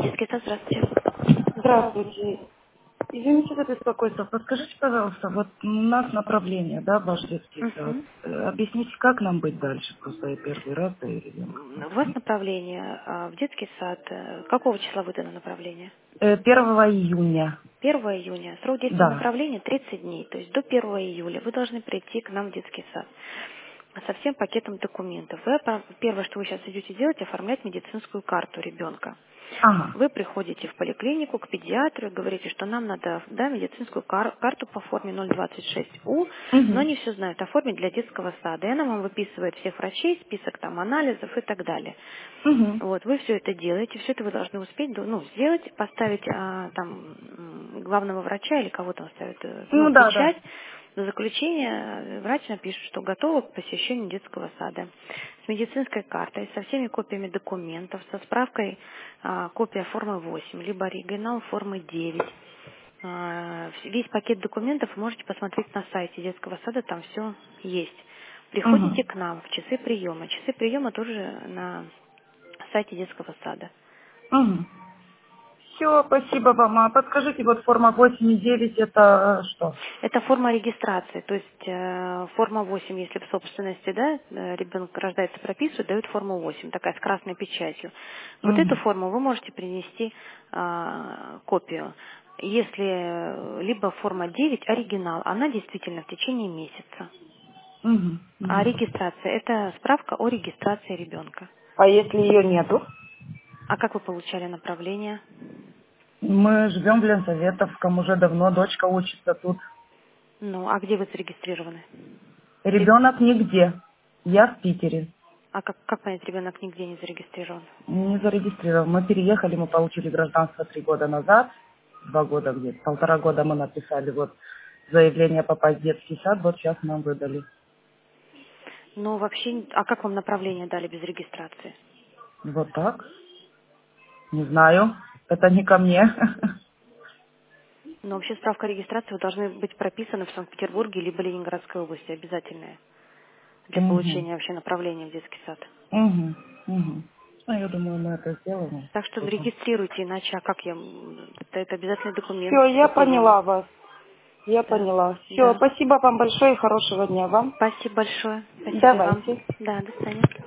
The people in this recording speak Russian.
детский сад, здравствуйте. Здравствуйте. Извините за беспокойство. Подскажите, пожалуйста, вот у нас направление, да, ваш детский сад. Мгм. Объясните, как нам быть дальше? Просто я первый раз, да, и ребенка У вас смотрю. направление в детский сад. Какого числа выдано направление? 1 июня. 1 июня. Срок действия Да. направления 30 дней. То есть до 1 июля вы должны прийти к нам в детский сад со всем пакетом документов. Первое, что вы сейчас идете делать, оформлять медицинскую карту ребенка. Ага. Вы приходите в поликлинику к педиатру и говорите, что нам надо, да, медицинскую карту по форме 026У, но Угу. они все знают, оформить для детского сада. И она вам выписывает всех врачей, список там анализов и так далее. Угу. Вот, вы все это делаете, все это вы должны успеть, ну, сделать, поставить там главного врача или кого там ставят, ну, Ну да, да. печать. На заключение врач напишет, что готова к посещению детского сада. С медицинской картой, со всеми копиями документов, со справкой копия формы 8, либо оригинал формы 9. Весь пакет документов вы можете посмотреть на сайте детского сада, там все есть. Угу. Приходите к нам в часы приема. Часы приема тоже на сайте детского сада. Угу. Все, спасибо вам. А подскажите, вот форма 8 и 9 это что? Это форма регистрации, то есть форма 8, если в собственности, да, ребенок рождается, прописывают, дают форму 8, такая с красной печатью. Вот эту Угу. форму вы можете принести копию. Если либо форма 9, оригинал, она действительно в течение месяца. Угу. А Угу. регистрация– это справка о регистрации ребенка. А если ее нету? А как вы получали направление? Мы живем в Ленсоветовском уже давно, дочка учится тут. Ну, а где вы зарегистрированы? Ребенок нигде. Я в Питере. А как понять, ребенок нигде не зарегистрирован? Не зарегистрирован. Мы переехали, мы получили гражданство 3 года назад. 2 года где-то, 1,5 года мы написали вот заявление попасть в детский сад. Вот сейчас нам выдали. Ну, вообще, а как вам направление дали без регистрации? Вот так. Не знаю. Это не ко мне. Но вообще справка о регистрации вы должны быть прописаны в Санкт-Петербурге либо Ленинградской области, обязательная, для Угу. получения вообще направления в детский сад. Угу. Угу. Ну, я думаю, мы это сделаем. Так что Потом. регистрируйте, иначе, а как я, это обязательный документ Все, я заполнение. поняла вас. Я Да, поняла. Все, да. спасибо вам большое и хорошего дня вам. Спасибо большое. Спасибо и вам. Давайте. Да, до свидания.